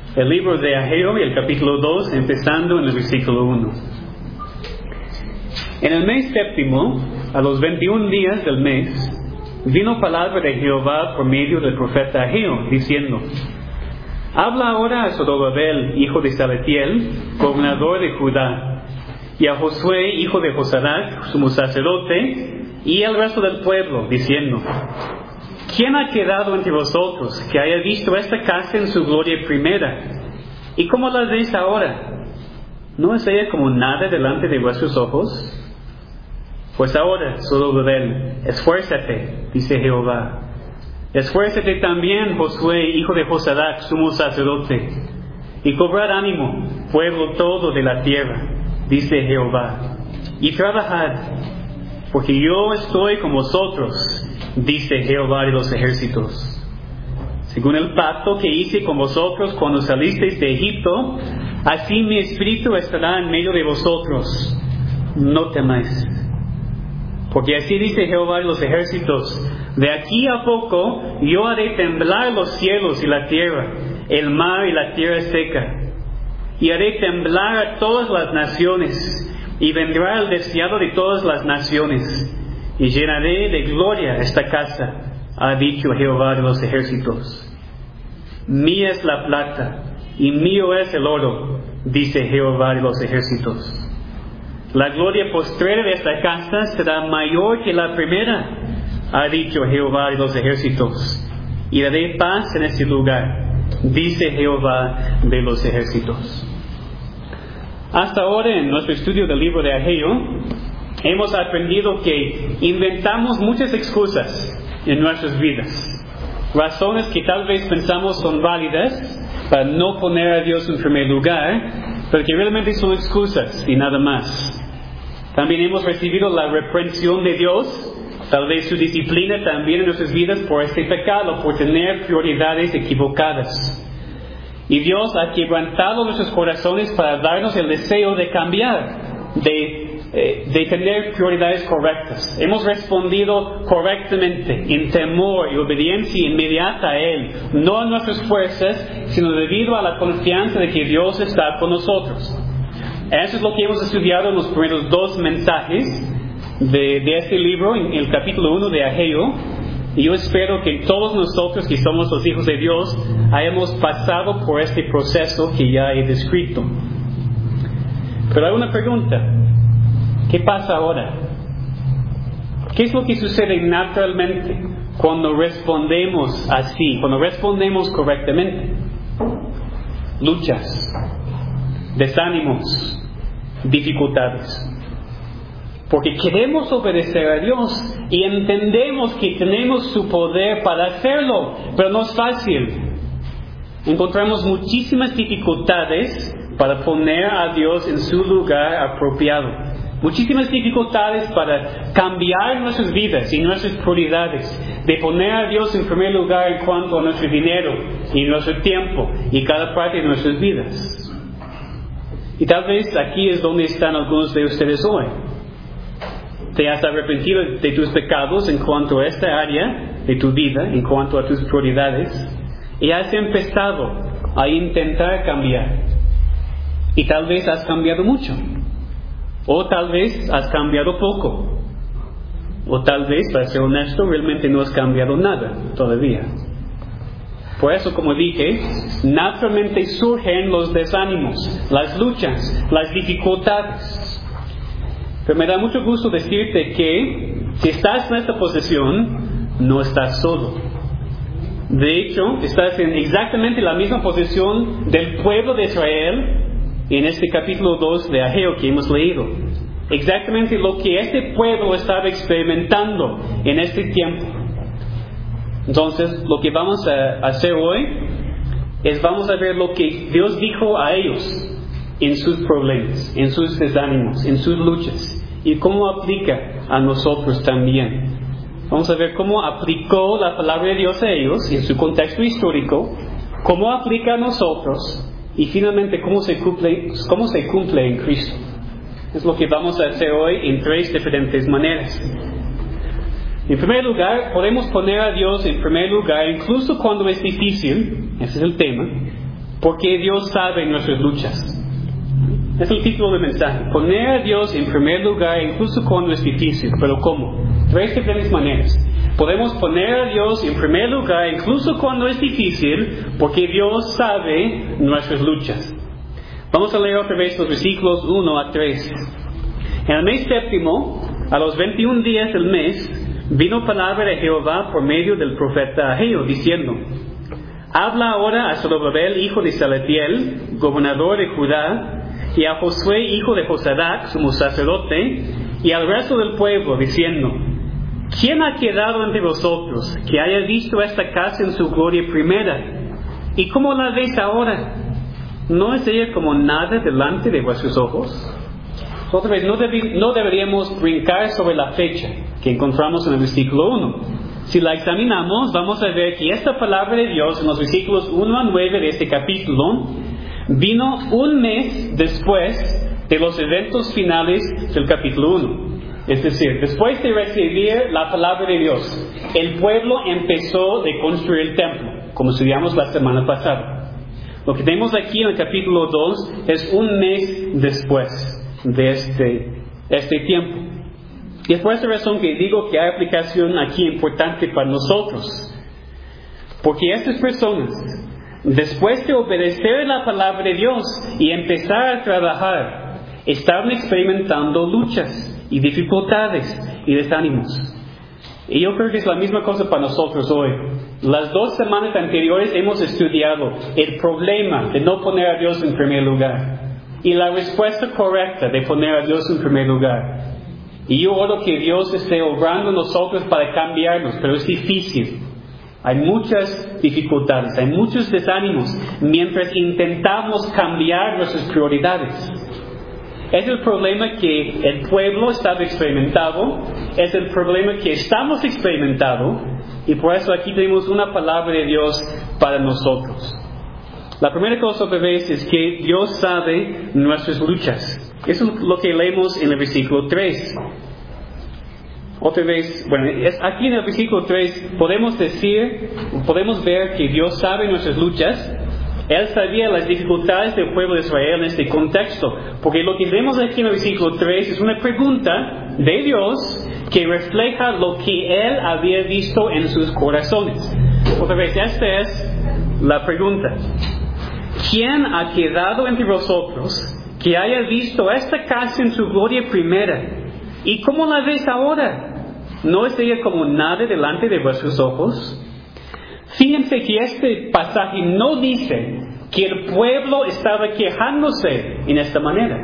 El libro de Ageo, el capítulo 2, empezando en el versículo 1. En el mes séptimo, a los 21 días del mes, vino palabra de Jehová por medio del profeta Ageo, diciendo: Habla ahora a Zorobabel, hijo de Salatiel, gobernador de Judá, y a Josué, hijo de Josadac, sumo sacerdote, y al resto del pueblo, diciendo: ¿Quién ha quedado entre vosotros que haya visto esta casa en su gloria primera? ¿Y cómo la veis ahora? ¿No es ella como nada delante de vuestros ojos? Pues ahora, Zorobabel, esfuérzate, dice Jehová. Esfuérzate también, Josué, hijo de Josadac, sumo sacerdote, y cobrad ánimo, pueblo todo de la tierra, dice Jehová, y trabajad, porque yo estoy con vosotros, dice Jehová de los ejércitos. Según el pacto que hice con vosotros cuando salisteis de Egipto, así mi espíritu estará en medio de vosotros. No temáis. Porque así dice Jehová de los ejércitos: de aquí a poco yo haré temblar los cielos y la tierra, el mar y la tierra seca. Y haré temblar a todas las naciones, y vendrá el deseado de todas las naciones, y llenaré de gloria esta casa, ha dicho Jehová de los ejércitos. Mía es la plata, y mío es el oro, dice Jehová de los ejércitos. La gloria postrera de esta casa será mayor que la primera, ha dicho Jehová de los ejércitos, y daré paz en este lugar, dice Jehová de los ejércitos. Hasta ahora, en nuestro estudio del libro de Ageo, hemos aprendido que inventamos muchas excusas en nuestras vidas, razones que tal vez pensamos son válidas para no poner a Dios en primer lugar, pero que realmente son excusas y nada más. También hemos recibido la reprensión de Dios, tal vez su disciplina también en nuestras vidas por este pecado, por tener prioridades equivocadas. Y Dios ha quebrantado nuestros corazones para darnos el deseo de cambiar, de tener prioridades correctas. Hemos respondido correctamente en temor y obediencia inmediata a Él, no a nuestras fuerzas, sino debido a la confianza de que Dios está con nosotros. Eso es lo que hemos estudiado en los primeros dos mensajes de este libro, en el capítulo 1 de Ageo. Y yo espero que todos nosotros que somos los hijos de Dios hayamos pasado por este proceso que ya he descrito. Pero hay una pregunta: ¿qué pasa ahora? ¿Qué es lo que sucede naturalmente cuando respondemos así, cuando respondemos correctamente? Luchas, desánimos, dificultades. Porque queremos obedecer a Dios y entendemos que tenemos su poder para hacerlo, pero no es fácil. Encontramos muchísimas dificultades para poner a Dios en su lugar apropiado. Muchísimas dificultades para cambiar nuestras vidas y nuestras prioridades, de poner a Dios en primer lugar en cuanto a nuestro dinero y nuestro tiempo y cada parte de nuestras vidas. Y tal vez aquí es donde están algunos de ustedes hoy. Te has arrepentido de tus pecados en cuanto a esta área de tu vida, en cuanto a tus prioridades, y has empezado a intentar cambiar. Y tal vez has cambiado mucho, o tal vez has cambiado poco, o tal vez, para ser honesto, realmente no has cambiado nada todavía. Por eso, como dije, naturalmente surgen los desánimos, las luchas, las dificultades. Pero me da mucho gusto decirte que si estás en esta posición, no estás solo. De hecho, estás en exactamente la misma posición del pueblo de Israel en este capítulo 2 de Ageo que hemos leído. Exactamente lo que este pueblo estaba experimentando en este tiempo. Entonces, lo que vamos a hacer hoy es vamos a ver lo que Dios dijo a ellos en sus problemas, en sus desánimos, en sus luchas, y cómo aplica a nosotros también. Vamos a ver cómo aplicó la palabra de Dios a ellos en su contexto histórico, cómo aplica a nosotros, y finalmente cómo se cumple en Cristo. Es lo que vamos a hacer hoy en tres diferentes maneras. En primer lugar, podemos poner a Dios en primer lugar, incluso cuando es difícil, ese es el tema, porque Dios sabe nuestras luchas. Es el título del mensaje. Poner a Dios en primer lugar incluso cuando es difícil. ¿Pero cómo? Tres diferentes maneras. Podemos poner a Dios en primer lugar incluso cuando es difícil porque Dios sabe nuestras luchas. Vamos a leer otra vez los versículos 1 a 3. En el mes séptimo, a los 21 días del mes, vino palabra de Jehová por medio del profeta Ageo, diciendo: Habla ahora a Zorobabel, hijo de Salatiel, gobernador de Judá, y a Josué, hijo de Josadac, sumo sacerdote, y al resto del pueblo, diciendo: ¿Quién ha quedado entre vosotros que haya visto esta casa en su gloria primera? ¿Y cómo la veis ahora? ¿No es ella como nada delante de vuestros ojos? Otra vez, no deberíamos brincar sobre la fecha que encontramos en el versículo 1. Si la examinamos, vamos a ver que esta palabra de Dios en los versículos 1 a 9 de este capítulo vino un mes después de los eventos finales del capítulo 1. Es decir, después de recibir la palabra de Dios, el pueblo empezó de construir el templo, como estudiamos la semana pasada. Lo que tenemos aquí en el capítulo 2 es un mes después de este tiempo. Y es por esta razón que digo que hay aplicación aquí importante para nosotros. Porque estas personas, después de obedecer la palabra de Dios y empezar a trabajar, estaban experimentando luchas y dificultades y desánimos. Y yo creo que es la misma cosa para nosotros hoy. Las 2 semanas anteriores hemos estudiado el problema de no poner a Dios en primer lugar y la respuesta correcta de poner a Dios en primer lugar. Y yo oro que Dios esté obrando en nosotros para cambiarnos, pero es difícil. Hay muchas dificultades, hay muchos desánimos mientras intentamos cambiar nuestras prioridades. Es el problema que el pueblo estaba experimentando, es el problema que estamos experimentando, y por eso aquí tenemos una palabra de Dios para nosotros. La primera cosa otra vez es que Dios sabe nuestras luchas. Eso es lo que leemos en el versículo 3. Otra vez, aquí en el versículo 3 podemos ver que Dios sabe nuestras luchas. Él sabía las dificultades del pueblo de Israel en este contexto, porque lo que vemos aquí en el versículo 3 es una pregunta de Dios que refleja lo que Él había visto en sus corazones. Otra vez, esta es la pregunta: ¿quién ha quedado entre vosotros que haya visto esta casa en su gloria primera? ¿Y cómo la ves ahora? ¿No es ella como nada delante de vuestros ojos? Fíjense que este pasaje no dice que el pueblo estaba quejándose en esta manera.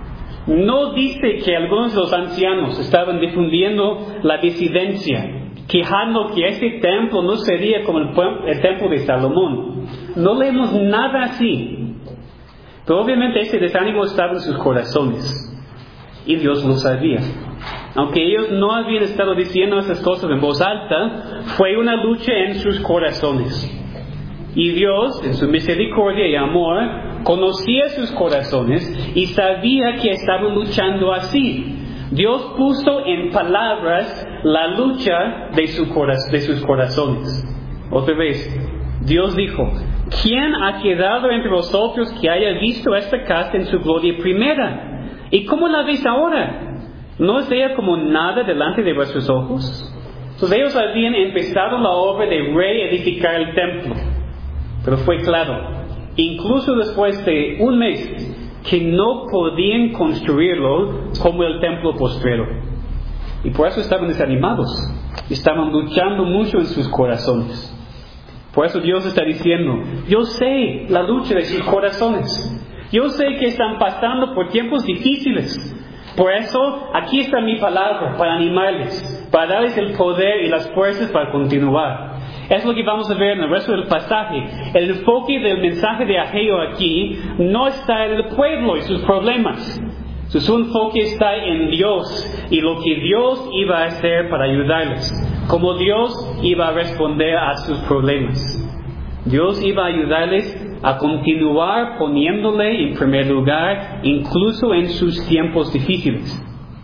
No dice que algunos de los ancianos estaban difundiendo la disidencia, quejando que este templo no sería como el templo de Salomón. No leemos nada así. Pero obviamente ese desánimo estaba en sus corazones. Y Dios lo sabía. Aunque ellos no habían estado diciendo esas cosas en voz alta, fue una lucha en sus corazones. Y Dios, en su misericordia y amor, conocía sus corazones y sabía que estaban luchando así. Dios puso en palabras la lucha de sus corazones. Otra vez, Dios dijo: ¿quién ha quedado entre vosotros que haya visto esta casa en su gloria primera? ¿Y cómo la ves ahora? ¿No es ella como nada delante de vuestros ojos? Entonces ellos habían empezado la obra de reedificar el templo. Pero fue claro, incluso después de un mes, que no podían construirlo como el templo postrero. Y por eso estaban desanimados. Estaban luchando mucho en sus corazones. Por eso Dios está diciendo: yo sé la lucha de sus corazones. Yo sé que están pasando por tiempos difíciles. Por eso aquí está mi palabra para animarles, para darles el poder y las fuerzas para continuar. Es lo que vamos a ver en el resto del pasaje. El enfoque del mensaje de Ageo aquí no está en el pueblo y sus problemas. Su enfoque está en Dios y lo que Dios iba a hacer para ayudarles. Cómo Dios iba a responder a sus problemas. Dios iba a ayudarles a continuar poniéndole en primer lugar, incluso en sus tiempos difíciles.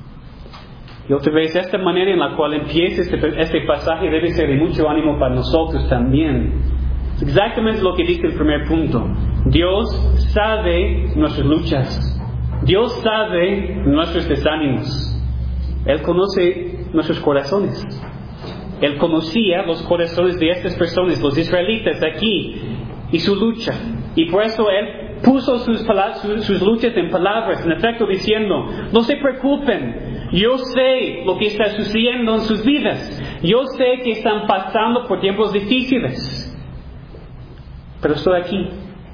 Y otra vez, esta manera en la cual empieza este pasaje debe ser de mucho ánimo para nosotros también. Exactamente lo que dice el primer punto. Dios sabe nuestras luchas. Dios sabe nuestros desánimos. Él conoce nuestros corazones. Él conocía los corazones de estas personas, los israelitas aquí, y su lucha. Y por eso Él puso sus luchas en palabras, en efecto diciendo, no se preocupen, yo sé lo que está sucediendo en sus vidas. Yo sé que están pasando por tiempos difíciles. Pero estoy aquí.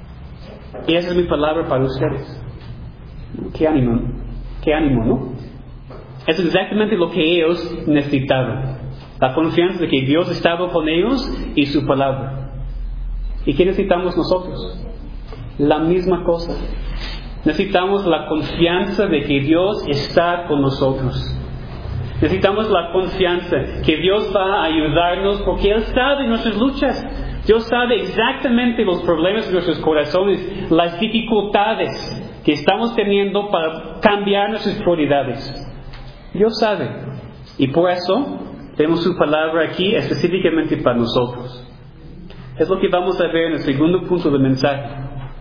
Y esa es mi palabra para ustedes. Qué ánimo, ¿no? Es exactamente lo que ellos necesitaban. La confianza de que Dios estaba con ellos y su palabra. ¿Y qué necesitamos nosotros? La misma cosa. Necesitamos la confianza de que Dios está con nosotros. Necesitamos la confianza que Dios va a ayudarnos porque Él sabe nuestras luchas. Dios sabe exactamente los problemas de nuestros corazones, las dificultades que estamos teniendo para cambiar nuestras prioridades. Dios sabe. Y por eso tenemos su palabra aquí específicamente para nosotros. Es lo que vamos a ver en el segundo punto del mensaje.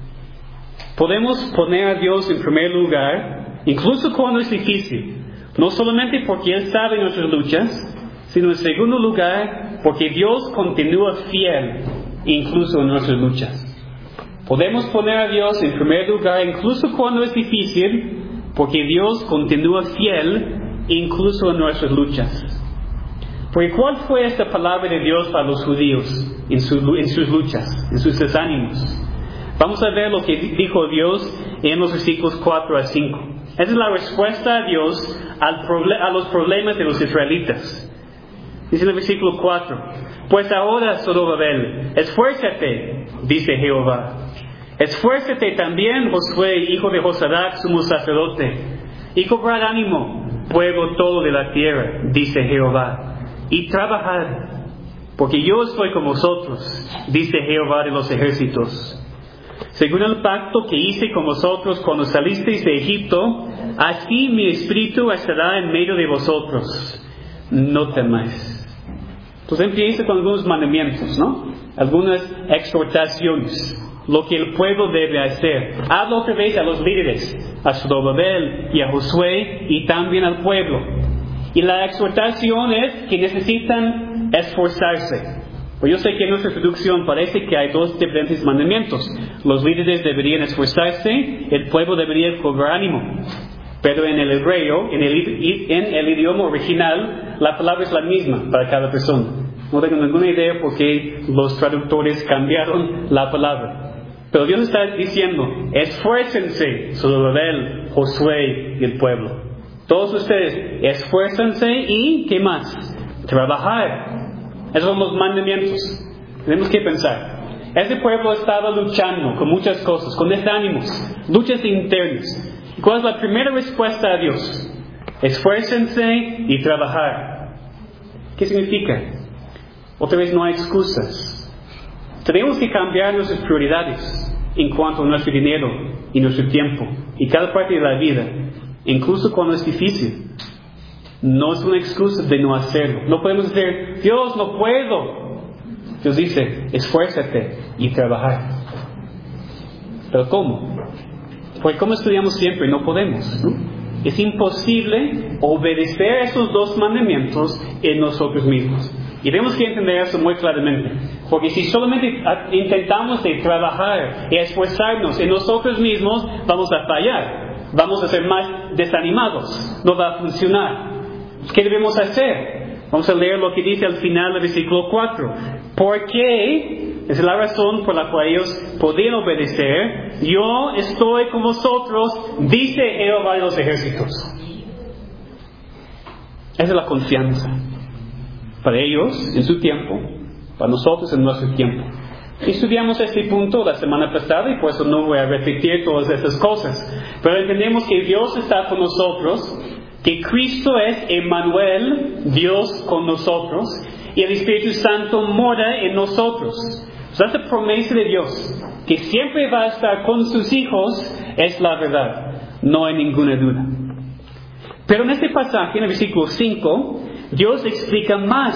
Podemos poner a Dios en primer lugar, incluso cuando es difícil. No solamente porque Él sabe nuestras luchas, sino en segundo lugar porque Dios continúa fiel incluso en nuestras luchas. Podemos poner a Dios en primer lugar incluso cuando es difícil, porque Dios continúa fiel incluso en nuestras luchas. Porque ¿cuál fue esta palabra de Dios para los judíos en sus luchas, en sus desánimos? Vamos a ver lo que dijo Dios en los versículos 4 a 5. Esa es la respuesta a Dios a los problemas de los israelitas. Dice en el versículo 4: Pues ahora, Zorobabel, esfuérzate, dice Jehová. Esfuérzate también, Josué, hijo de Josadac, sumo sacerdote, y cobrad ánimo, pueblo todo de la tierra, dice Jehová, y trabajad, porque yo estoy con vosotros, dice Jehová de los ejércitos. Según el pacto que hice con vosotros cuando salisteis de Egipto, así mi espíritu estará en medio de vosotros. No temáis. Entonces empieza con algunos mandamientos, ¿no? Algunas exhortaciones. Lo que el pueblo debe hacer. Habla otra vez a los líderes, a Zorobabel y a Josué y también al pueblo. Y la exhortación es que necesitan esforzarse. Pues yo sé que en nuestra traducción parece que hay dos diferentes mandamientos. Los líderes deberían esforzarse, el pueblo debería cobrar ánimo. Pero en el hebreo, en el idioma original, la palabra es la misma para cada persona. No tengo ninguna idea por qué los traductores cambiaron la palabra. Pero Dios está diciendo, esfuércense, Zorobabel, Josué y el pueblo. Todos ustedes, esfuércense y, ¿qué más? Trabajar. Esos son los mandamientos. Tenemos que pensar. Ese pueblo estaba luchando con muchas cosas, con desánimos, luchas internas. ¿Cuál es la primera respuesta a Dios? Esfuércense y trabajar. ¿Qué significa? Otra vez no hay excusas. Tenemos que cambiar nuestras prioridades en cuanto a nuestro dinero y nuestro tiempo y cada parte de la vida, incluso cuando es difícil. No es una excusa de no hacerlo. No podemos decir, Dios, no puedo. Dios dice, esfuérzate y trabajar. ¿Pero cómo? Porque como estudiamos siempre, no podemos, ¿no? Es imposible obedecer esos dos mandamientos en nosotros mismos. Y tenemos que entender eso muy claramente. Porque si solamente intentamos de trabajar y esforzarnos en nosotros mismos, vamos a fallar. Vamos a ser más desanimados. No va a funcionar. ¿Qué debemos hacer? Vamos a leer lo que dice al final del versículo 4. Porque esa es la razón por la cual ellos podían obedecer. Yo estoy con vosotros, dice Jehová de los ejércitos. Esa es la confianza. Para ellos, en su tiempo, para nosotros, en nuestro tiempo. Estudiamos este punto la semana pasada y por eso no voy a repetir todas estas cosas. Pero entendemos que Dios está con nosotros, que Cristo es Emmanuel, Dios con nosotros, y el Espíritu Santo mora en nosotros. Esa promesa de Dios, que siempre va a estar con sus hijos, es la verdad. No hay ninguna duda. Pero en este pasaje, en el versículo 5, Dios explica más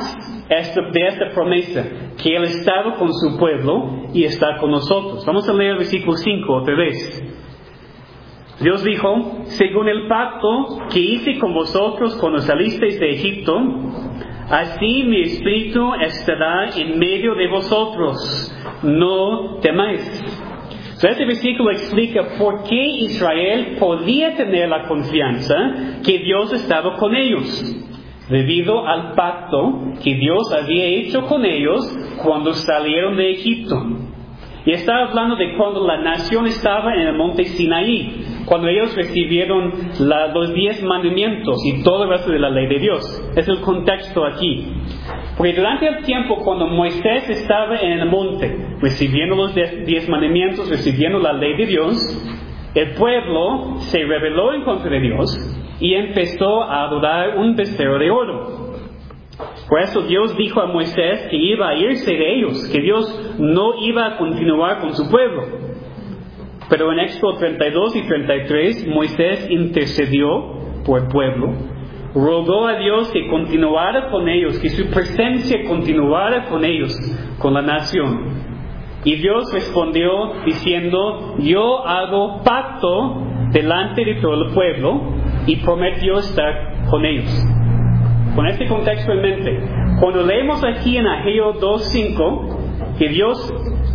de esta promesa, que Él estaba con su pueblo y está con nosotros. Vamos a leer el versículo 5 otra vez. Dios dijo: según el pacto que hice con vosotros cuando salisteis de Egipto, así mi espíritu estará en medio de vosotros. No temáis. Este versículo explica por qué Israel podía tener la confianza que Dios estaba con ellos, debido al pacto que Dios había hecho con ellos cuando salieron de Egipto. Y está hablando de cuando la nación estaba en el monte Sinaí, cuando ellos recibieron los 10 mandamientos y todo el resto de la ley de Dios. Es el contexto aquí. Porque durante el tiempo cuando Moisés estaba en el monte, recibiendo los 10 mandamientos, recibiendo la ley de Dios, el pueblo se rebeló en contra de Dios y empezó a adorar un becerro de oro. Por eso Dios dijo a Moisés que iba a irse de ellos, que Dios no iba a continuar con su pueblo. Pero en Éxodo 32 y 33, Moisés intercedió por el pueblo, rogó a Dios que continuara con ellos, que su presencia continuara con ellos, con la nación. Y Dios respondió diciendo: yo hago pacto delante de todo el pueblo, y prometió estar con ellos. Con este contexto en mente, cuando leemos aquí en Ageo 2:5 que Dios,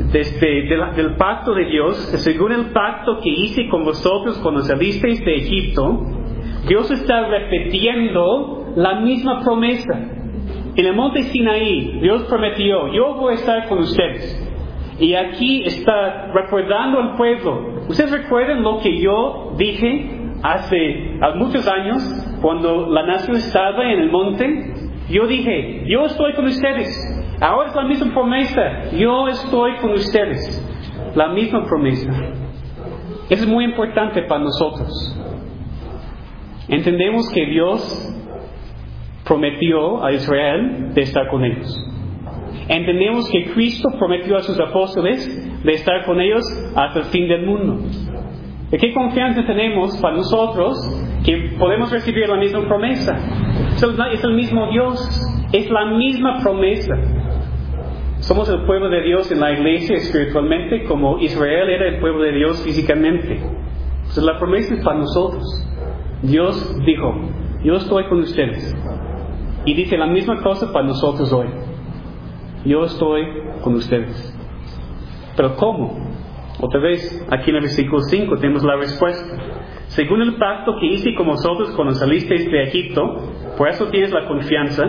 del pacto de Dios, según el pacto que hice con vosotros cuando salisteis de Egipto, Dios está repitiendo la misma promesa. En el monte Sinaí, Dios prometió: yo voy a estar con ustedes. Y aquí está recordando al pueblo: ¿ustedes recuerdan lo que yo dije hace muchos años, cuando la nación estaba en el monte? Yo dije: yo estoy con ustedes. Ahora es la misma promesa: yo estoy con ustedes. La misma promesa. Eso es muy importante para nosotros. Entendemos que Dios prometió a Israel de estar con ellos. Entendemos que Cristo prometió a sus apóstoles de estar con ellos hasta el fin del mundo. ¿De qué confianza tenemos para nosotros que podemos recibir la misma promesa? Es el mismo Dios, es la misma promesa. Somos el pueblo de Dios en la iglesia espiritualmente, como Israel era el pueblo de Dios físicamente. Entonces la promesa es para nosotros. Dios dijo: yo estoy con ustedes. Y dice la misma cosa para nosotros hoy: yo estoy con ustedes. ¿Pero cómo? Otra vez, aquí en el versículo 5 tenemos la respuesta. Según el pacto que hice con vosotros cuando salisteis de Egipto, por eso tienes la confianza.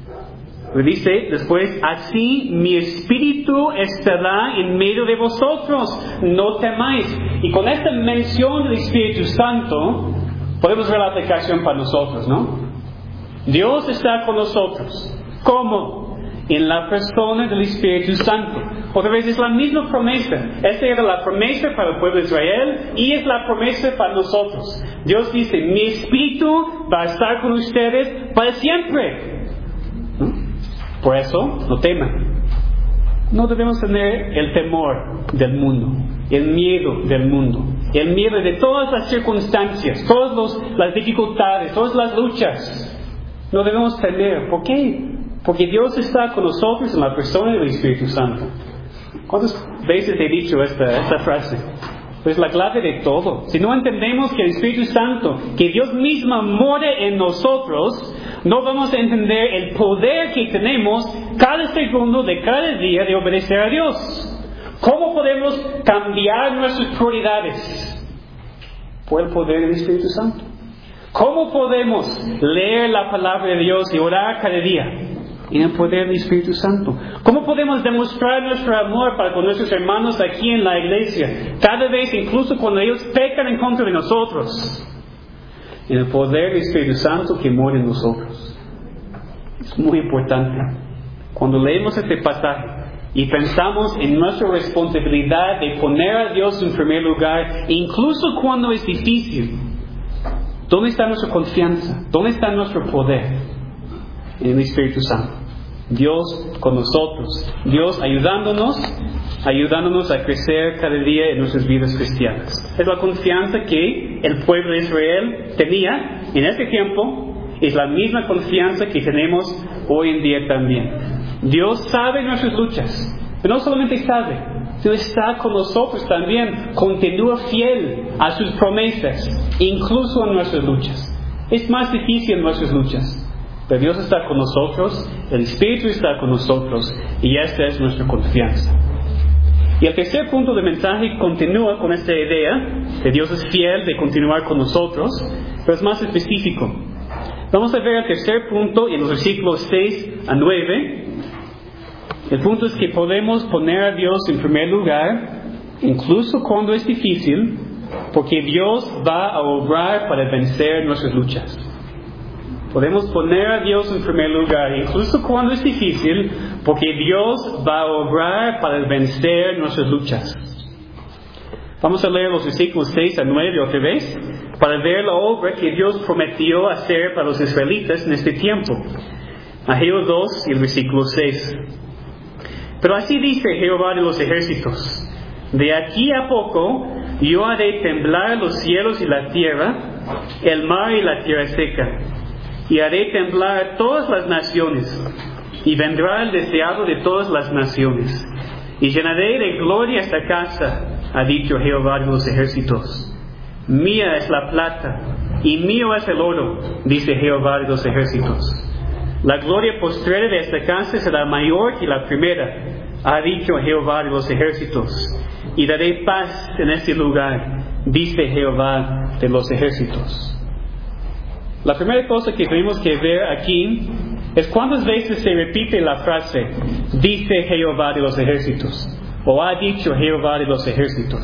Dice después: así mi espíritu estará en medio de vosotros, no temáis. Y con esta mención del Espíritu Santo podemos ver la aplicación para nosotros, ¿no? Dios está con nosotros. ¿Cómo? En la persona del Espíritu Santo. Otra vez es la misma promesa. Esta era la promesa para el pueblo de Israel y es la promesa para nosotros. Dios dice: mi espíritu va a estar con ustedes para siempre. Por eso, no teman. No debemos tener el temor del mundo, el miedo del mundo, el miedo de todas las circunstancias, todas las dificultades, todas las luchas. No debemos temer. ¿Por qué? Porque Dios está con nosotros en la persona del Espíritu Santo. ¿Cuántas veces he dicho esta frase? Pues la clave de todo. Si no entendemos que el Espíritu Santo, que Dios mismo more en nosotros, no vamos a entender el poder que tenemos cada segundo de cada día de obedecer a Dios. ¿Cómo podemos cambiar nuestras prioridades? Por el poder del Espíritu Santo. ¿Cómo podemos leer la palabra de Dios y orar cada día? En el poder del Espíritu Santo. ¿Cómo podemos demostrar nuestro amor para con nuestros hermanos aquí en la iglesia? Cada vez, incluso cuando ellos pecan en contra de nosotros. En el poder del Espíritu Santo que mora en nosotros. Es muy importante. Cuando leemos este pasaje y pensamos en nuestra responsabilidad de poner a Dios en primer lugar, incluso cuando es difícil, ¿dónde está nuestra confianza? ¿Dónde está nuestro poder? En el Espíritu Santo. Dios con nosotros. Dios ayudándonos a crecer cada día en nuestras vidas cristianas. Es la confianza que el pueblo de Israel tenía en ese tiempo. Es la misma confianza que tenemos hoy en día también. Dios sabe nuestras luchas, pero no solamente sabe, sino está con nosotros también, continúa fiel a sus promesas, incluso en nuestras luchas. Es más difícil en nuestras luchas, pero Dios está con nosotros, el Espíritu está con nosotros, y esta es nuestra confianza. Y el tercer punto del mensaje continúa con esta idea de Dios es fiel, de continuar con nosotros, pero es más específico. Vamos a ver el tercer punto en los versículos 6 a 9. El punto es que podemos poner a Dios en primer lugar, incluso cuando es difícil, porque Dios va a obrar para vencer nuestras luchas. Podemos poner a Dios en primer lugar, incluso cuando es difícil, porque Dios va a obrar para vencer nuestras luchas. Vamos a leer los versículos 6 a 9 otra vez, para ver la obra que Dios prometió hacer para los israelitas en este tiempo. Ageo 2 y el versículo 6. Pero así dice Jehová de los ejércitos: de aquí a poco yo haré temblar los cielos y la tierra, el mar y la tierra seca, y haré temblar a todas las naciones, y vendrá el deseado de todas las naciones, y llenaré de gloria esta casa, ha dicho Jehová de los ejércitos. Mía es la plata, y mío es el oro, dice Jehová de los ejércitos. La gloria postrera de esta casa será mayor que la primera, ha dicho Jehová de los ejércitos. Y daré paz en este lugar, dice Jehová de los ejércitos. La primera cosa que tenemos que ver aquí es cuántas veces se repite la frase, dice Jehová de los ejércitos, o ha dicho Jehová de los ejércitos.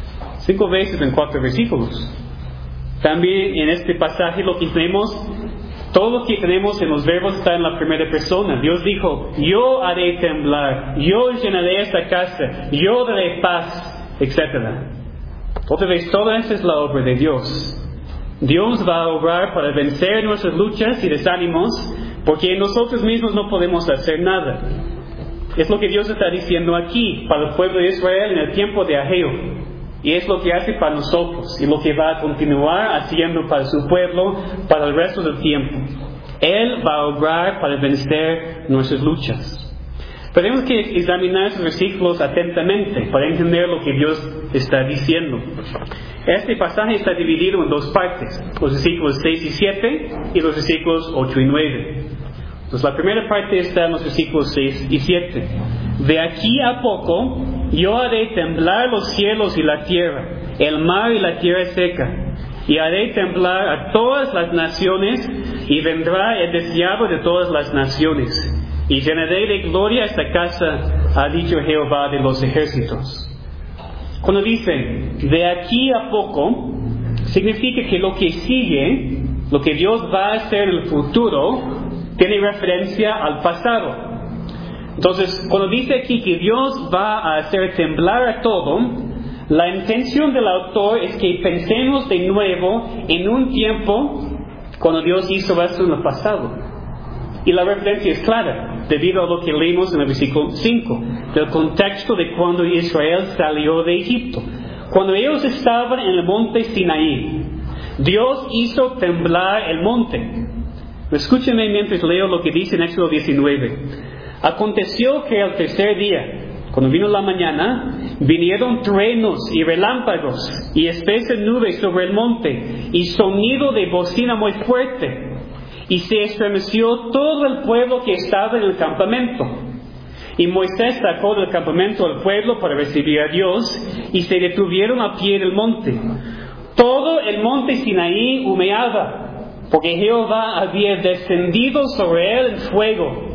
5 veces en 4 versículos. También en este pasaje lo que tenemos, todo lo que tenemos en los verbos está en la primera persona. Dios dijo, yo haré temblar, yo llenaré esta casa, yo daré paz, etc. Otra vez, toda esa es la obra de Dios. Dios va a obrar para vencer nuestras luchas y desánimos, porque nosotros mismos no podemos hacer nada. Es lo que Dios está diciendo aquí para el pueblo de Israel en el tiempo de Ageo. Y es lo que hace para nosotros y lo que va a continuar haciendo para su pueblo para el resto del tiempo. Él va a obrar para vencer nuestras luchas. Tenemos que examinar esos versículos atentamente para entender lo que Dios está diciendo. Este pasaje está dividido en 2 partes, los versículos 6 y 7 y los versículos 8 y 9. Entonces la primera parte está en los versículos 6 y 7. De aquí a poco yo haré temblar los cielos y la tierra, el mar y la tierra seca, y haré temblar a todas las naciones, y vendrá el deseado de todas las naciones. Y llenaré de gloria esta casa, ha dicho Jehová de los ejércitos. Cuando dice, de aquí a poco, significa que lo que sigue, lo que Dios va a hacer en el futuro, tiene referencia al pasado. Entonces, cuando dice aquí que Dios va a hacer temblar a todo, la intención del autor es que pensemos de nuevo en un tiempo cuando Dios hizo esto en el pasado. Y la referencia es clara, debido a lo que leímos en el versículo 5, del contexto de cuando Israel salió de Egipto. Cuando ellos estaban en el monte Sinaí, Dios hizo temblar el monte. Escúchenme mientras leo lo que dice en Éxodo 19. Aconteció que al tercer día, cuando vino la mañana, vinieron truenos y relámpagos y espesa nube sobre el monte y sonido de bocina muy fuerte. Y se estremeció todo el pueblo que estaba en el campamento. Y Moisés sacó del campamento al pueblo para recibir a Dios, y se detuvieron a pie del monte. Todo el monte Sinaí humeaba, porque Jehová había descendido sobre él en fuego,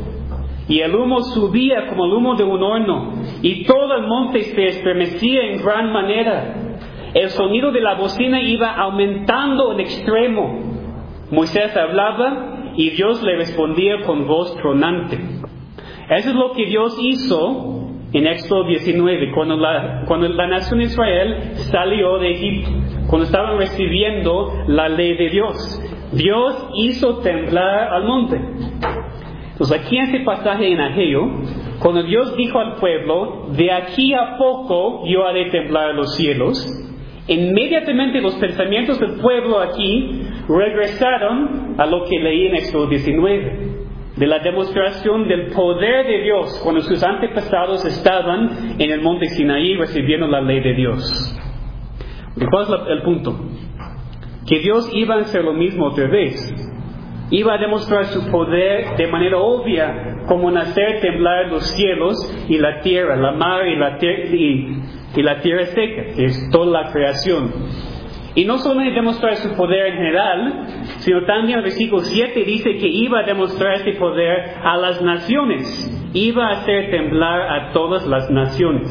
y el humo subía como el humo de un horno, y todo el monte se estremecía en gran manera. El sonido de la bocina iba aumentando en extremo. Moisés hablaba y Dios le respondía con voz tronante. Eso es lo que Dios hizo en Éxodo 19, cuando la nación de Israel salió de Egipto, cuando estaban recibiendo la ley de Dios. Dios hizo temblar al monte. Entonces aquí en este pasaje en Ageo, cuando Dios dijo al pueblo, de aquí a poco yo haré temblar los cielos, inmediatamente los pensamientos del pueblo aquí regresaron a lo que leí en Éxodo 19. de la demostración del poder de Dios cuando sus antepasados estaban en el monte Sinaí recibiendo la ley de Dios. ¿Cuál es el punto? Que Dios iba a hacer lo mismo otra vez. Iba a demostrar su poder de manera obvia, como en hacer temblar los cielos y la tierra, la mar y la tierra seca, que es toda la creación. Y no solo demostrar su poder en general, sino también el versículo 7 dice que iba a demostrar este poder a las naciones. Iba a hacer temblar a todas las naciones.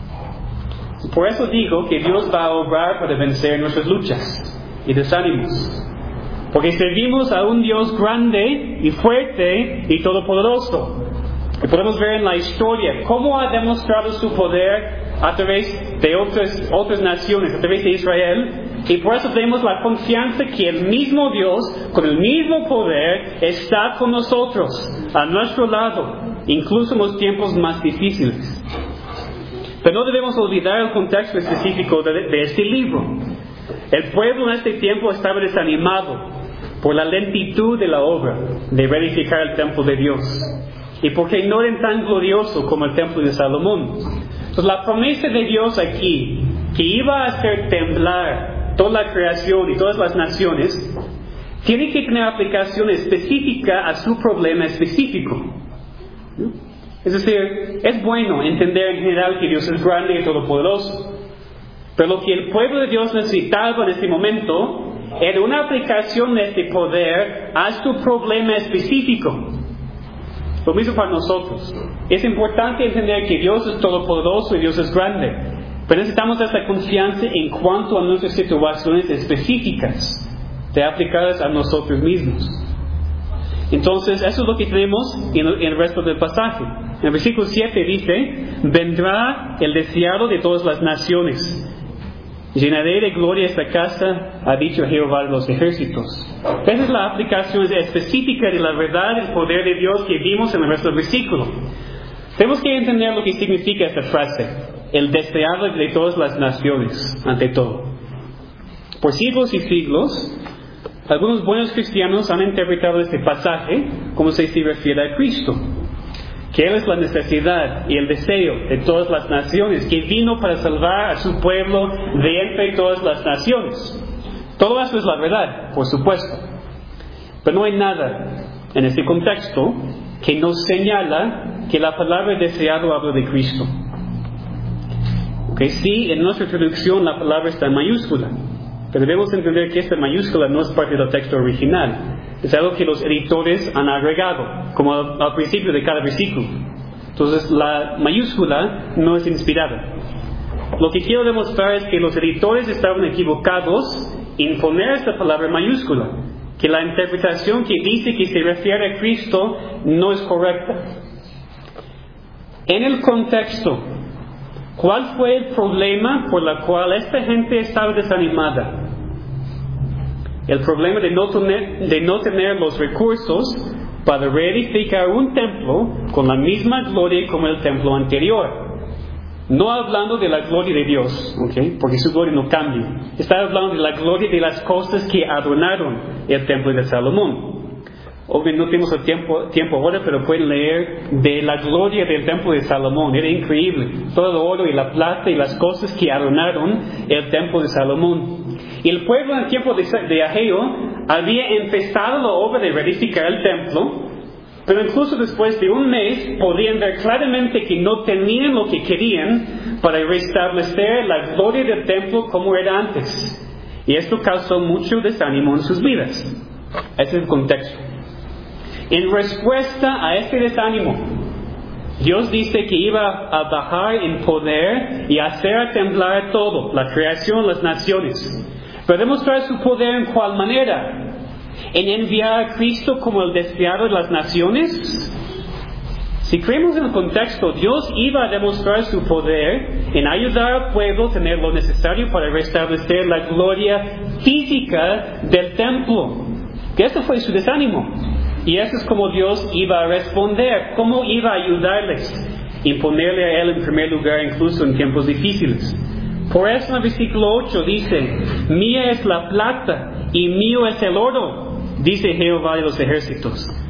Por eso digo que Dios va a obrar para vencer nuestras luchas y desánimos. Porque servimos a un Dios grande y fuerte y todopoderoso. Y podemos ver en la historia cómo ha demostrado su poder a través de otras naciones, a través de Israel. Y por eso tenemos la confianza que el mismo Dios, con el mismo poder, está con nosotros, a nuestro lado, incluso en los tiempos más difíciles. Pero no debemos olvidar el contexto específico de este libro. El pueblo en este tiempo estaba desanimado por la lentitud de la obra de reedificar el templo de Dios y porque no era tan glorioso como el templo de Salomón. Entonces la promesa de Dios aquí, que iba a hacer temblar toda la creación y todas las naciones, tiene que tener aplicación específica a su problema específico. Es decir, es bueno entender en general que Dios es grande y todopoderoso, pero lo que el pueblo de Dios necesitaba en este momento era una aplicación de este poder a su problema específico. Lo mismo para nosotros. Es importante entender que Dios es todopoderoso y Dios es grande, pero necesitamos esta confianza en cuanto a nuestras situaciones específicas, de aplicadas a nosotros mismos. Entonces, eso es lo que tenemos en el resto del pasaje. En el versículo 7 dice: vendrá el deseado de todas las naciones. Llenaré de gloria esta casa, ha dicho Jehová de los ejércitos. Esa es la aplicación específica de la verdad, el poder de Dios que vimos en el resto del versículo. Tenemos que entender lo que significa esta frase: el deseado de todas las naciones, ante todo. Por siglos y siglos, algunos buenos cristianos han interpretado este pasaje como si se refiere a Cristo, que Él es la necesidad y el deseo de todas las naciones, que vino para salvar a su pueblo de entre todas las naciones. Todo eso es la verdad, por supuesto. Pero no hay nada en este contexto que nos señala que la palabra deseado habla de Cristo. Sí, en nuestra traducción la palabra está en mayúscula, pero debemos entender que esta mayúscula no es parte del texto original. Es algo que los editores han agregado, como al principio de cada versículo. Entonces, la mayúscula no es inspirada. Lo que quiero demostrar es que los editores estaban equivocados en poner esta palabra mayúscula, que la interpretación que dice que se refiere a Cristo no es correcta. En el contexto, ¿cuál fue el problema por el cual esta gente estaba desanimada? El problema de no tener los recursos para reedificar un templo con la misma gloria como el templo anterior. No hablando de la gloria de Dios, porque su gloria no cambia. Está hablando de la gloria de las cosas que adornaron el templo de Salomón. Obviamente no tenemos el tiempo ahora, pero pueden leer de la gloria del templo de Salomón. Era increíble. Todo el oro y la plata y las cosas que adornaron el templo de Salomón. Y el pueblo en el tiempo de Ageo había empezado la obra de reedificar el templo, pero incluso después de un mes podían ver claramente que no tenían lo que querían para restablecer la gloria del templo como era antes. Y esto causó mucho desánimo en sus vidas. Ese es el contexto. En respuesta a este desánimo, Dios dice que iba a bajar en poder y hacer temblar todo, la creación, las naciones. Pero demostrar su poder ¿en cuál manera? ¿En enviar a Cristo como el deseado de las naciones? Si creemos en el contexto, Dios iba a demostrar su poder en ayudar al pueblo a tener lo necesario para restablecer la gloria física del templo. Que eso fue su desánimo. Y eso es como Dios iba a responder, cómo iba a ayudarles, y ponerle a Él en primer lugar incluso en tiempos difíciles. Por eso en el versículo 8 dice: mía es la plata y mío es el oro, dice Jehová de los ejércitos.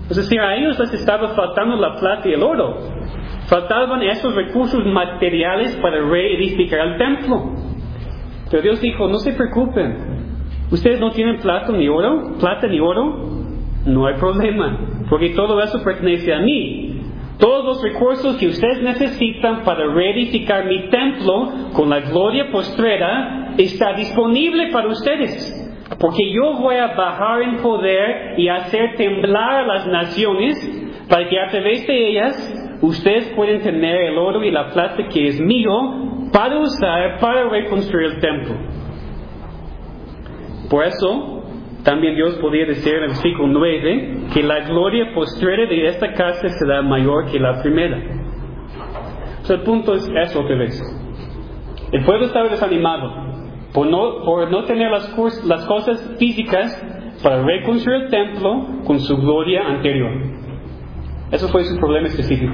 Es decir, a ellos les estaba faltando la plata y el oro. Faltaban esos recursos materiales para reedificar el templo. Pero Dios dijo, no se preocupen. ¿Ustedes no tienen plata ni oro? No hay problema, porque todo eso pertenece a mí. Todos los recursos que ustedes necesitan para reedificar mi templo con la gloria postrera está disponible para ustedes. Porque yo voy a bajar en poder y hacer temblar a las naciones para que a través de ellas ustedes pueden tener el oro y la plata que es mío para usar para reconstruir el templo. Por eso también Dios podía decir en el versículo 9 que la gloria postrera de esta casa será mayor que la primera. Entonces el punto es eso otra vez. El pueblo estaba desanimado por no tener las cosas físicas para reconstruir el templo con su gloria anterior. Eso fue su problema específico.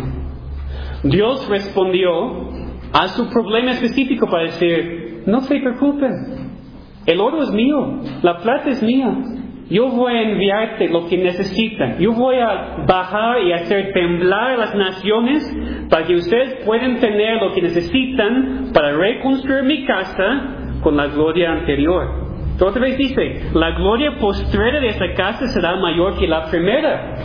Dios respondió a su problema específico para decir, no se preocupen, el oro es mío, la plata es mía, yo voy a enviarte lo que necesitan, yo voy a bajar y hacer temblar a las naciones para que ustedes puedan tener lo que necesitan para reconstruir mi casa con la gloria anterior. Pero otra vez dice, la gloria postrera de esta casa será mayor que la primera.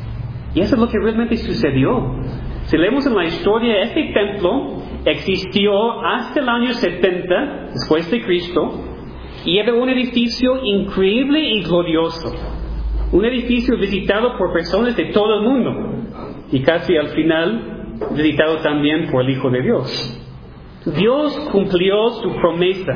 Y eso es lo que realmente sucedió. Si leemos en la historia, este templo existió hasta el año 70 después de Cristo y era un edificio increíble y glorioso. Un edificio visitado por personas de todo el mundo y casi al final visitado también por el Hijo de Dios. Dios cumplió su promesa.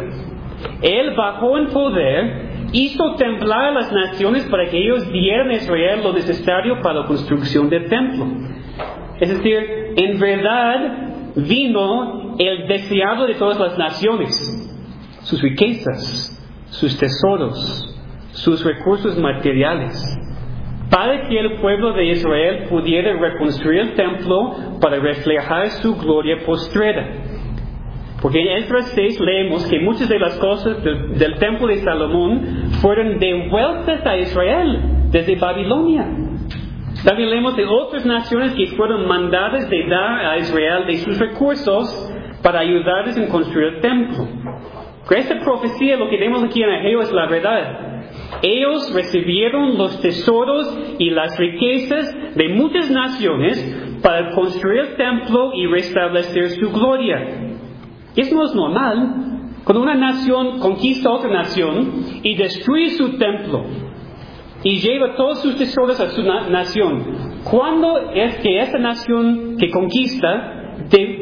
Él bajó en poder, hizo temblar a las naciones para que ellos dieran a Israel lo necesario para la construcción del templo. Es decir, en verdad vino el deseado de todas las naciones, sus riquezas, sus tesoros, sus recursos materiales, para que el pueblo de Israel pudiera reconstruir el templo para reflejar su gloria postrera. Porque en Esdras 6 leemos que muchas de las cosas del templo de Salomón fueron devueltas a Israel desde Babilonia. También leemos de otras naciones que fueron mandadas de dar a Israel de sus recursos para ayudarles en construir el templo. Con esta profecía, lo que vemos aquí en Ageo es la verdad. Ellos recibieron los tesoros y las riquezas de muchas naciones para construir el templo y restablecer su gloria. Y eso no es normal. Cuando una nación conquista a otra nación y destruye su templo y lleva todos sus tesoros a su nación, ¿cuándo es que esa nación que conquista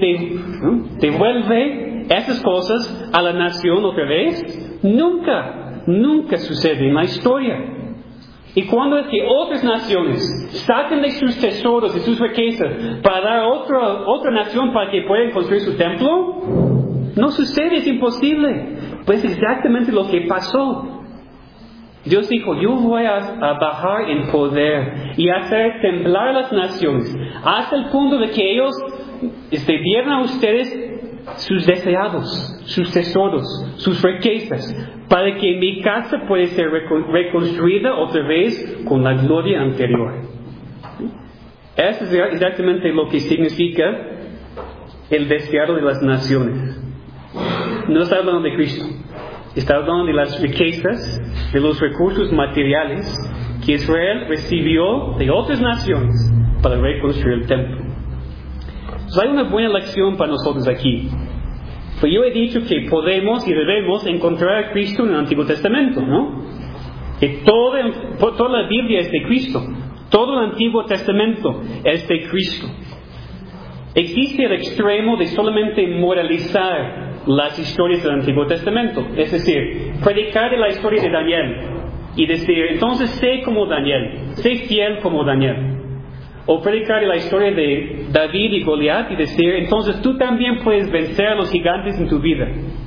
devuelve esas cosas a la nación otra vez? Nunca sucede en la historia. ¿Y cuándo es que otras naciones sacan de sus tesoros y sus riquezas para dar a otra nación para que puedan construir su templo? No sucede, es imposible. Pues exactamente lo que pasó. Dios dijo, yo voy a bajar en poder y hacer temblar a las naciones hasta el punto de que ellos dieran a ustedes sus deseados, sus tesoros, sus riquezas, para que mi casa pueda ser reconstruida otra vez con la gloria anterior. Eso es exactamente lo que significa el deseado de las naciones. No está hablando de Cristo, está hablando de las riquezas, de los recursos materiales que Israel recibió de otras naciones para reconstruir el templo. Entonces hay una buena lección para nosotros aquí. Pues yo he dicho que podemos y debemos encontrar a Cristo en el Antiguo Testamento, ¿no? Que toda la Biblia es de Cristo. Todo el Antiguo Testamento es de Cristo. Existe el extremo de solamente moralizar las historias del Antiguo Testamento. Es decir, predicar de la historia de Daniel y decir, entonces sé como Daniel, sé fiel como Daniel. O predicar de la historia de David y Goliat y decir, entonces tú también puedes vencer a los gigantes en tu vida.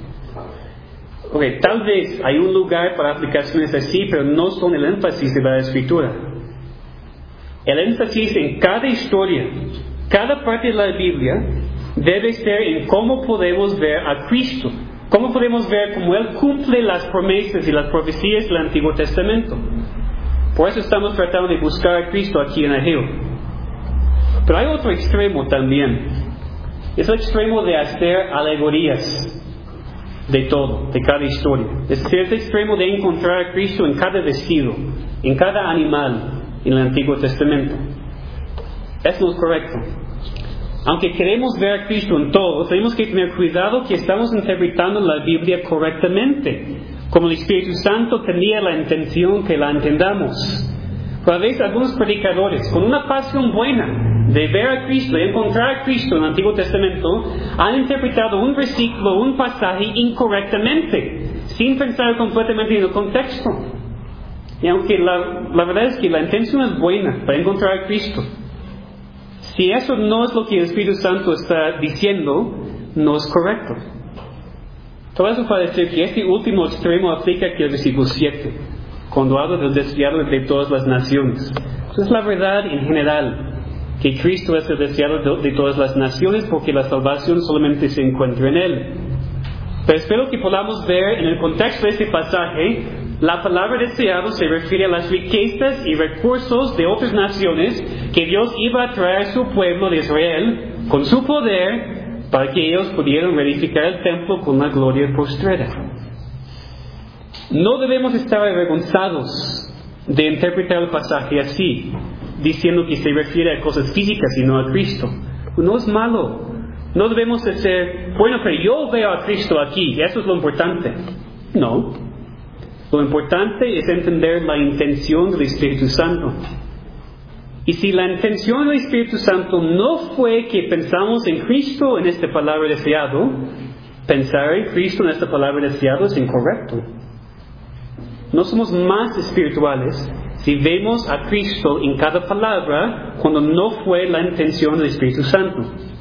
Tal vez hay un lugar para aplicaciones así, pero no son el énfasis de la Escritura. El énfasis en cada historia, cada parte de la Biblia, debe ser en cómo podemos ver a Cristo. Cómo podemos ver cómo Él cumple las promesas y las profecías del Antiguo Testamento. Por eso estamos tratando de buscar a Cristo aquí en Ageo. Pero hay otro extremo también. Es el extremo de hacer alegorías de todo, de cada historia. Es decir, es el extremo de encontrar a Cristo en cada vestido, en cada animal en el Antiguo Testamento. Eso no es correcto. Aunque queremos ver a Cristo en todo, tenemos que tener cuidado que estamos interpretando la Biblia correctamente, como el Espíritu Santo tenía la intención que la entendamos. Pero a veces algunos predicadores, con una pasión buena de ver a Cristo, de encontrar a Cristo en el Antiguo Testamento, han interpretado un versículo, un pasaje incorrectamente, sin pensar completamente en el contexto. Y aunque la verdad es que la intención es buena para encontrar a Cristo, si eso no es lo que el Espíritu Santo está diciendo, no es correcto. Todo eso para decir que este último extremo aplica aquí al versículo 7, cuando habla del deseado de todas las naciones. Eso es la verdad en general, que Cristo es el deseado de todas las naciones porque la salvación solamente se encuentra en Él. Pero espero que podamos ver en el contexto de este pasaje, la palabra deseado se refiere a las riquezas y recursos de otras naciones que Dios iba a traer a su pueblo de Israel con su poder para que ellos pudieran reedificar el templo con la gloria postrera. No debemos estar avergonzados de interpretar el pasaje así, diciendo que se refiere a cosas físicas y no a Cristo. No es malo. No debemos decir, bueno, pero yo veo a Cristo aquí, eso es lo importante. No. Lo importante es entender la intención del Espíritu Santo. Y si la intención del Espíritu Santo no fue que pensamos en Cristo en esta palabra deseado, pensar en Cristo en esta palabra deseado es incorrecto. No somos más espirituales si vemos a Cristo en cada palabra cuando no fue la intención del Espíritu Santo.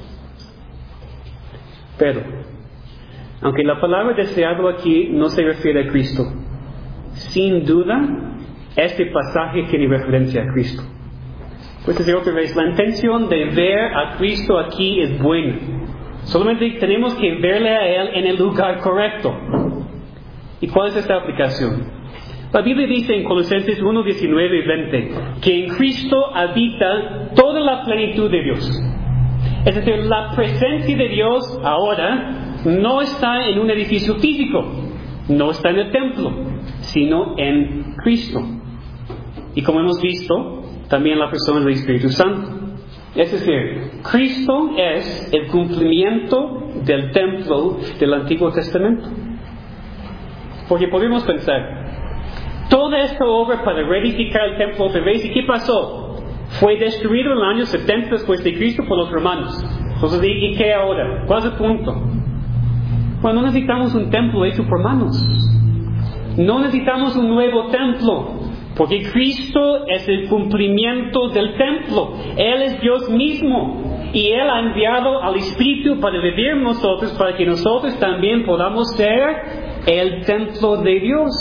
Pero, aunque la palabra deseado aquí no se refiere a Cristo, sin duda, este pasaje tiene referencia a Cristo. Pues decir otra vez, la intención de ver a Cristo aquí es buena. Solamente tenemos que verle a Él en el lugar correcto. ¿Y cuál es esta aplicación? La Biblia dice en Colosenses 1, 19 y 20 que en Cristo habita toda la plenitud de Dios. Es decir, la presencia de Dios ahora no está en un edificio físico, no está en el templo, sino en Cristo. Y como hemos visto, también la persona del Espíritu Santo. Es decir, Cristo es el cumplimiento del templo del Antiguo Testamento. Porque podemos pensar, toda esta obra para reedificar el templo otra vez, ¿y qué pasó? Fue destruido en el año 70 después de Cristo por los romanos. Entonces, ¿y qué ahora? ¿Cuál es el punto? Bueno, no necesitamos un templo hecho por manos. No necesitamos un nuevo templo, porque Cristo es el cumplimiento del templo. Él es Dios mismo y Él ha enviado al Espíritu para vivir en nosotros, para que nosotros también podamos ser el templo de Dios.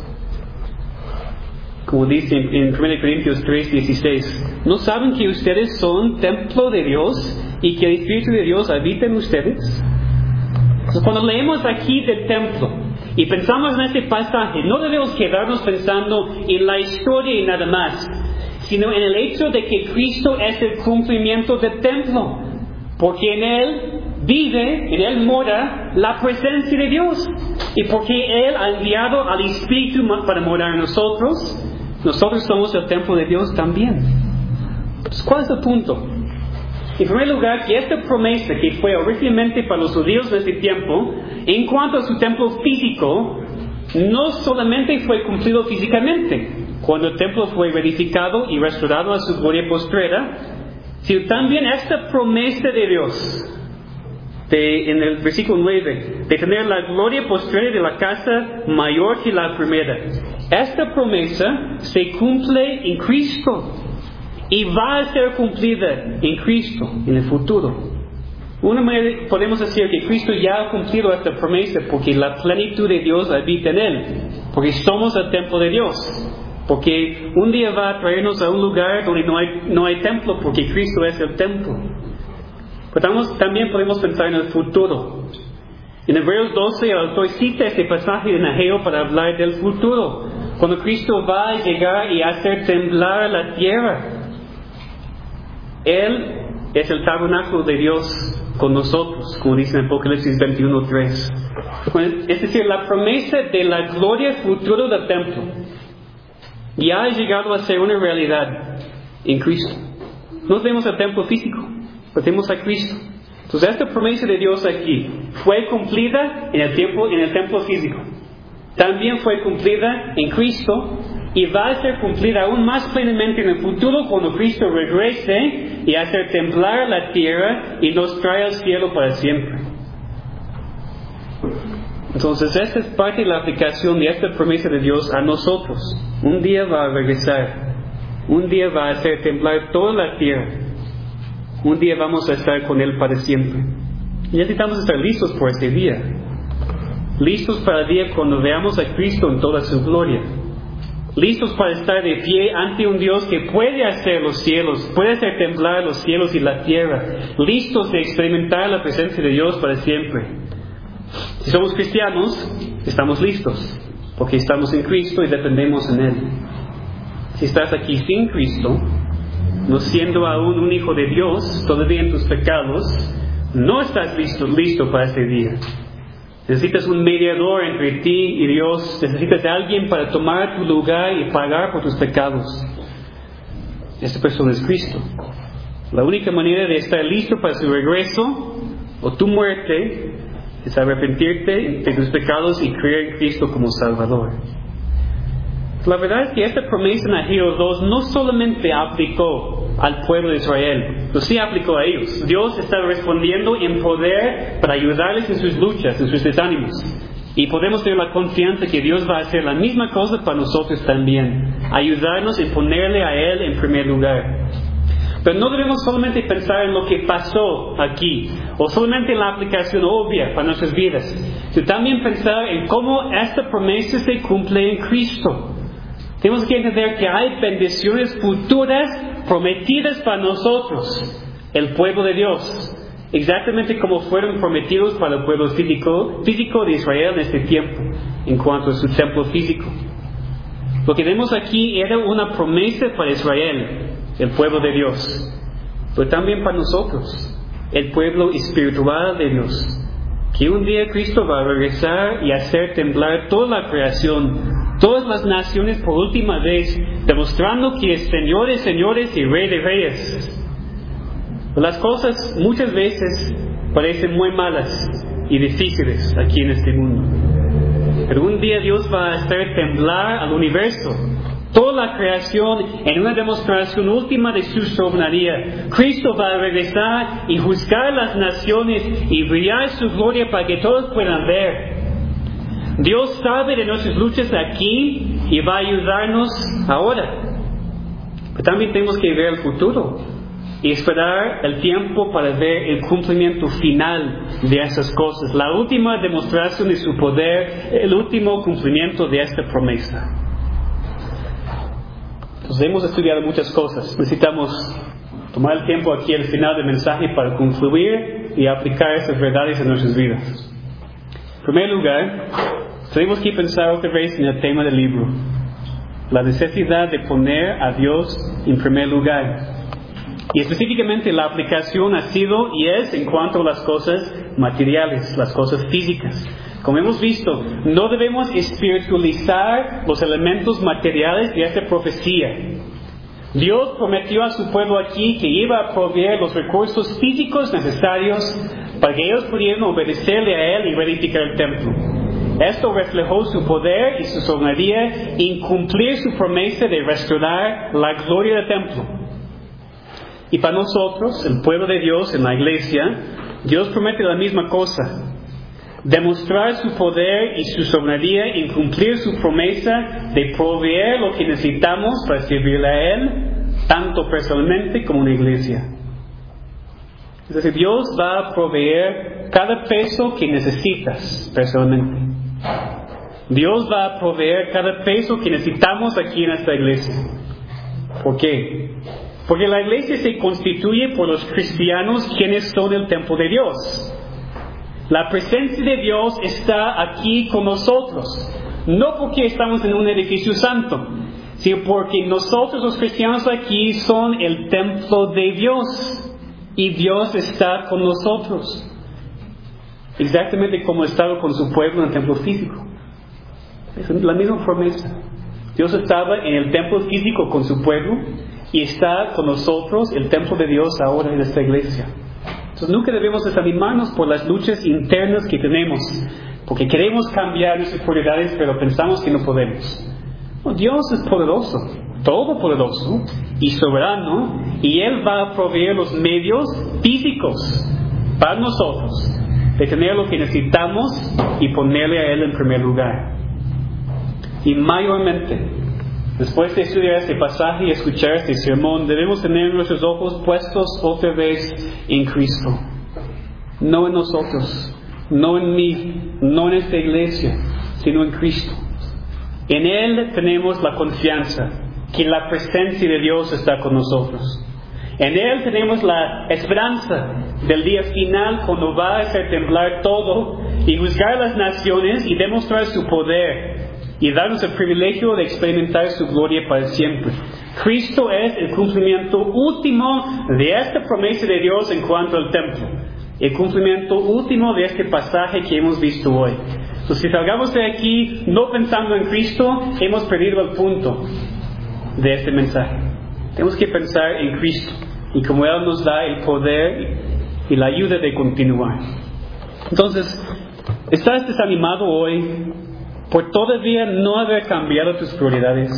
Como dice en 1 Corintios 3:16, ¿no saben que ustedes son templo de Dios y que el Espíritu de Dios habita en ustedes? Entonces, cuando leemos aquí del templo y pensamos en este pasaje, no debemos quedarnos pensando en la historia y nada más, sino en el hecho de que Cristo es el cumplimiento del templo, porque en Él vive, en Él mora la presencia de Dios, y porque Él ha enviado al Espíritu para morar en nosotros, nosotros somos el templo de Dios también. Entonces, ¿cuál es el punto? En primer lugar, que esta promesa que fue originalmente para los judíos de ese tiempo, en cuanto a su templo físico, no solamente fue cumplido físicamente, cuando el templo fue reedificado y restaurado a su gloria postrera, sino también esta promesa de Dios, en el versículo 9, de tener la gloria postrera de la casa mayor que la primera. Esta promesa se cumple en Cristo y va a ser cumplida en Cristo en el futuro. Una manera podemos decir que Cristo ya ha cumplido esta promesa porque la plenitud de Dios habita en Él, porque somos el templo de Dios, porque un día va a traernos a un lugar donde no hay templo porque Cristo es el templo. Pero también podemos pensar en el futuro. En Hebreos 12 el autor cita este pasaje de Ageo para hablar del futuro, cuando Cristo va a llegar y hacer temblar la tierra. Él es el tabernáculo de Dios con nosotros, como dice en Apocalipsis 21:3. Es decir, la promesa de la gloria futura del templo ya ha llegado a ser una realidad en Cristo. No tenemos el templo físico, pero tenemos a Cristo. Entonces esta promesa de Dios aquí fue cumplida en el templo físico. También fue cumplida en Cristo y va a ser cumplida aún más plenamente en el futuro cuando Cristo regrese y hacer temblar la tierra y nos trae al cielo para siempre. Entonces esta es parte de la aplicación de esta promesa de Dios a nosotros. Un día va a regresar, un día va a hacer temblar toda la tierra, un día vamos a estar con Él para siempre. Y necesitamos estar listos por ese día, listos para el día cuando veamos a Cristo en toda su gloria, listos para estar de pie ante un Dios que puede hacer los cielos, puede hacer temblar los cielos y la tierra, listos de experimentar la presencia de Dios para siempre. Si somos cristianos, estamos listos, porque estamos en Cristo y dependemos en Él. Si estás aquí sin Cristo, no siendo aún un hijo de Dios, todavía en tus pecados, no estás listo para ese día. Necesitas un mediador entre ti y Dios. Necesitas a alguien para tomar tu lugar y pagar por tus pecados. Esta persona es Cristo. La única manera de estar listo para su regreso o tu muerte es arrepentirte de tus pecados y creer en Cristo como Salvador. La verdad es que esta promesa en Ageo 2 no solamente aplicó al pueblo de Israel, pero sí aplicó a ellos. Dios está respondiendo en poder para ayudarles en sus luchas, en sus desánimos. Y podemos tener la confianza que Dios va a hacer la misma cosa para nosotros también, ayudarnos y ponerle a Él en primer lugar. Pero no debemos solamente pensar en lo que pasó aquí, o solamente en la aplicación obvia para nuestras vidas, sino también pensar en cómo esta promesa se cumple en Cristo. Tenemos que entender que hay bendiciones futuras prometidas para nosotros, el pueblo de Dios, exactamente como fueron prometidos para el pueblo físico de Israel en este tiempo, en cuanto a su templo físico. Lo que vemos aquí era una promesa para Israel, el pueblo de Dios, pero también para nosotros, el pueblo espiritual de Dios, que un día Cristo va a regresar y hacer temblar toda la creación, todas las naciones por última vez, demostrando que es Señor de señores y Rey de reyes. Las cosas muchas veces parecen muy malas y difíciles aquí en este mundo, pero un día Dios va a hacer temblar al universo, toda la creación, en una demostración última de su soberanía. Cristo va a regresar y juzgar las naciones y brillar su gloria para que todos puedan ver. Dios sabe de nuestras luchas aquí y va a ayudarnos ahora. Pero también tenemos que ver el futuro y esperar el tiempo para ver el cumplimiento final de esas cosas, la última demostración de su poder, el último cumplimiento de esta promesa. Entonces hemos estudiado muchas cosas. Necesitamos tomar el tiempo aquí al final del mensaje para concluir y aplicar esas verdades en nuestras vidas. En primer lugar, tenemos que pensar otra vez en el tema del libro, la necesidad de poner a Dios en primer lugar. Y específicamente la aplicación ha sido y es en cuanto a las cosas materiales, las cosas físicas. Como hemos visto, no debemos espiritualizar los elementos materiales de esta profecía. Dios prometió a su pueblo aquí que iba a proveer los recursos físicos necesarios para que ellos pudieran obedecerle a Él y reedificar el templo. Esto reflejó su poder y su soberanía en cumplir su promesa de restaurar la gloria del templo. Y para nosotros, el pueblo de Dios en la iglesia, Dios promete la misma cosa: demostrar su poder y su soberanía en cumplir su promesa de proveer lo que necesitamos para servirle a Él, tanto personalmente como en la iglesia. Es decir, Dios va a proveer cada peso que necesitas personalmente. Dios va a proveer cada peso que necesitamos aquí en esta iglesia. ¿Por qué? Porque la iglesia se constituye por los cristianos quienes son el templo de Dios. La presencia de Dios está aquí con nosotros. No porque estamos en un edificio santo, sino porque nosotros los cristianos aquí son el templo de Dios y Dios está con nosotros. Exactamente como estaba con su pueblo en el templo físico. Es la misma promesa. Dios estaba en el templo físico con su pueblo y está con nosotros, el templo de Dios ahora en esta iglesia. Entonces nunca debemos desanimarnos por las luchas internas que tenemos, porque queremos cambiar nuestras prioridades, pero pensamos que no podemos. No, Dios es poderoso, todopoderoso y soberano, y Él va a proveer los medios físicos para nosotros de tener lo que necesitamos y ponerle a Él en primer lugar. Y mayormente, después de estudiar este pasaje y escuchar este sermón, debemos tener nuestros ojos puestos otra vez en Cristo. No en nosotros, no en mí, no en esta iglesia, sino en Cristo. En Él tenemos la confianza que la presencia de Dios está con nosotros. En Él tenemos la esperanza del día final, cuando va a hacer temblar todo y juzgar las naciones y demostrar su poder y darnos el privilegio de experimentar su gloria para siempre. Cristo es el cumplimiento último de esta promesa de Dios en cuanto al templo, el cumplimiento último de este pasaje que hemos visto hoy. Entonces, si salgamos de aquí no pensando en Cristo, hemos perdido el punto de este mensaje. Tenemos que pensar en Cristo y cómo Él nos da el poder y la ayuda de continuar. Entonces, ¿estás desanimado hoy por todavía no haber cambiado tus prioridades?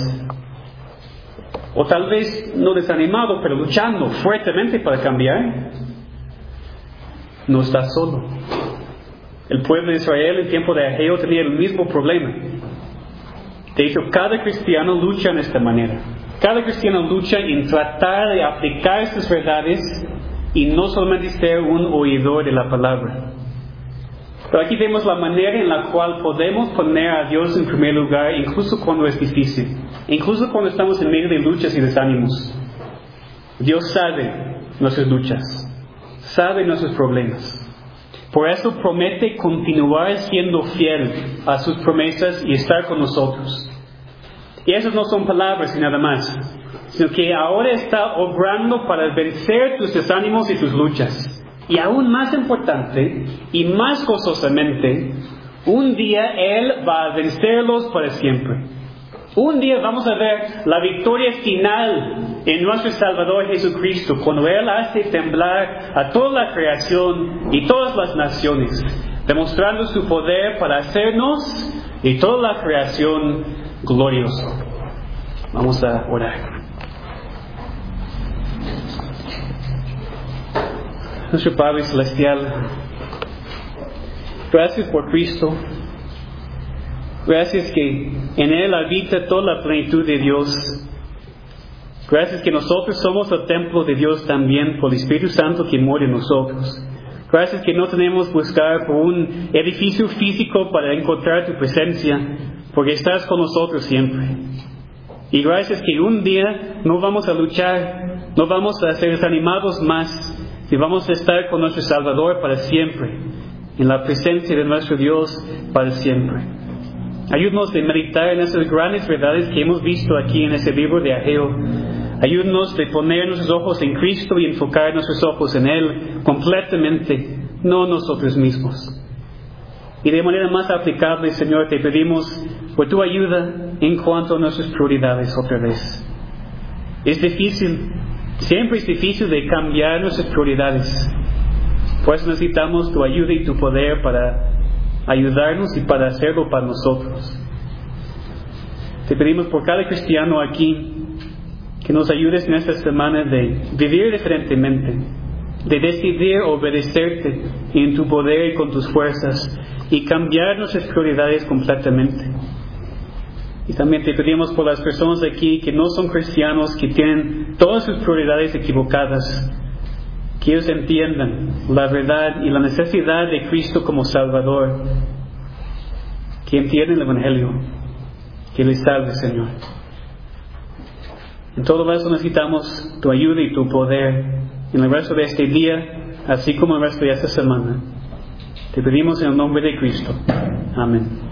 O tal vez no desanimado, pero luchando fuertemente para cambiar. No estás solo. El pueblo de Israel en tiempo de Ageo tenía el mismo problema. De hecho, cada cristiano lucha en esta manera. Cada cristiano lucha en tratar de aplicar estas verdades y no solamente ser un oidor de la palabra. Pero aquí vemos la manera en la cual podemos poner a Dios en primer lugar, incluso cuando es difícil, incluso cuando estamos en medio de luchas y desánimos. Dios sabe nuestras luchas, sabe nuestros problemas. Por eso promete continuar siendo fiel a sus promesas y estar con nosotros. Y esas no son palabras y nada más, sino que ahora está obrando para vencer tus desánimos y tus luchas. Y aún más importante y más gozosamente, un día Él va a vencerlos para siempre. Un día vamos a ver la victoria final en nuestro Salvador Jesucristo, cuando Él hace temblar a toda la creación y todas las naciones, demostrando su poder para hacernos y toda la creación glorioso. Vamos a orar. Nuestro Padre Celestial, gracias por Cristo. Gracias que en Él habita toda la plenitud de Dios. Gracias que nosotros somos el templo de Dios también por el Espíritu Santo que mora en nosotros. Gracias que no tenemos que buscar por un edificio físico para encontrar tu presencia, porque estás con nosotros siempre. Y gracias que un día no vamos a luchar, no vamos a ser desanimados más, y vamos a estar con nuestro Salvador para siempre, en la presencia de nuestro Dios para siempre. Ayúdanos de meditar en esas grandes verdades que hemos visto aquí en ese libro de Ageo. Ayúdanos de poner nuestros ojos en Cristo y enfocar nuestros ojos en Él completamente, no nosotros mismos. Y de manera más aplicable, Señor, te pedimos por tu ayuda en cuanto a nuestras prioridades otra vez. Es difícil. Siempre es difícil de cambiar nuestras prioridades. Por eso necesitamos tu ayuda y tu poder para ayudarnos y para hacerlo para nosotros. Te pedimos por cada cristiano aquí que nos ayudes en esta semana de vivir diferentemente, de decidir obedecerte en tu poder y con tus fuerzas y cambiar nuestras prioridades completamente. Y también te pedimos por las personas aquí que no son cristianos, que tienen todas sus prioridades equivocadas, que ellos entiendan la verdad y la necesidad de Cristo como Salvador, que entiendan el Evangelio, que les salve, Señor. En todo eso necesitamos tu ayuda y tu poder en el resto de este día, así como el resto de esta semana. Te pedimos en el nombre de Cristo. Amén.